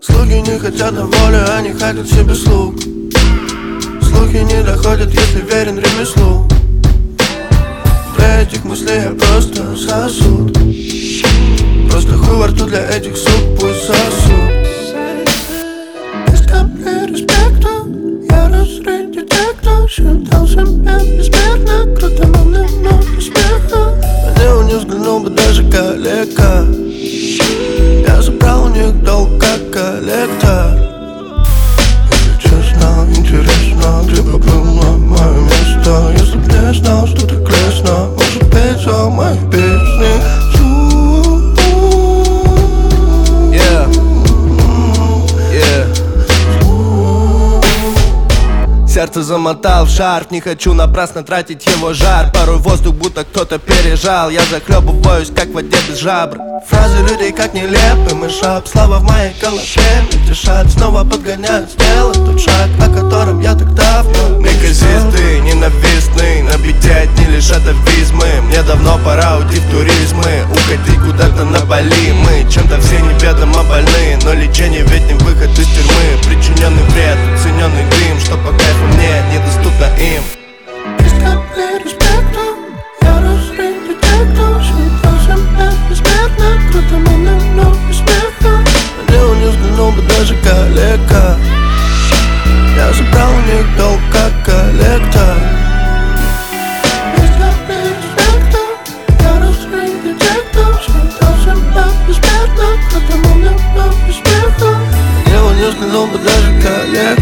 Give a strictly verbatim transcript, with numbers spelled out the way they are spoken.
Слуги не хотят на волю, они хотят себе слуг. Слухи не доходят, если верен ремеслу. Для этих мыслей я просто сосуд. Просто хуй во рту для этих сук, пусть сосуд. Без капли респекта я разрыв детектор. Считал себя бессмертно, круто, но много успеха. На него не взглянул бы даже коллега. Я забрал у них долг как коллектор. Если честно, интересно, где бы было мое место. Если б не знал, что так лестно, может петь за мои песни. Yeah. Yeah. Сердце замотал в шарф, не хочу напрасно тратить его жар. Порой воздух будто кто-то пережал. Я захлебываюсь, как в воде без жабр. Фразы людей как нелепый мышап. Слава в моей голове мельтешат. Снова подгоняют сделать тот шаг, о котором я так давно Неказистый, ненавистный, на бите одни лишь атовизмы. Мне давно пора уйти в туризмы, уходи куда-то на Бали. Мы чем-то все неведомо больны, но лечение ведь не выход из тюрьмы. Причиненный вред, оцененный дым, что по кайфу мне недоступно им. Без капли респекта я разрыв детектор. Считал себя бессмертно, круто, но много успеха. На него не взглянул бы даже коллега. Я забрал у них долг как коллектор. Без капли респекта я разрыв детектор. Считал себя бессмертно, круто, но много успеха. На него не взглянул бы даже коллега.